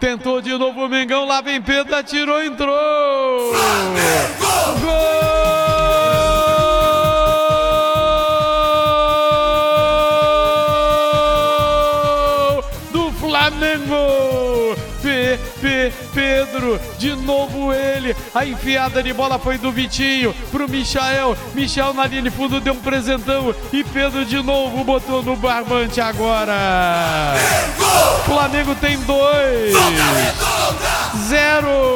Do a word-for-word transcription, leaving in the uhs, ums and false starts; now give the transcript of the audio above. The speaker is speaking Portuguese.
Tentou de novo o Mengão, lá vem Pedro, atirou, entrou! Flamengo! Gol! Do Flamengo! P, P, Pedro, de novo ele, a enfiada de bola foi do Vitinho pro Michael, Michael na linha de fundo deu um presentão e Pedro de novo botou no barbante agora. Flamengo tem dois, zero.